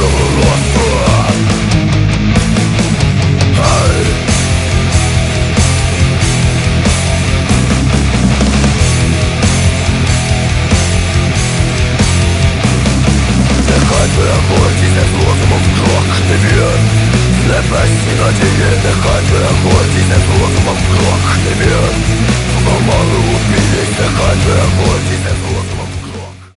Небесні надії, нехай переходять, не злозумом крок не вір.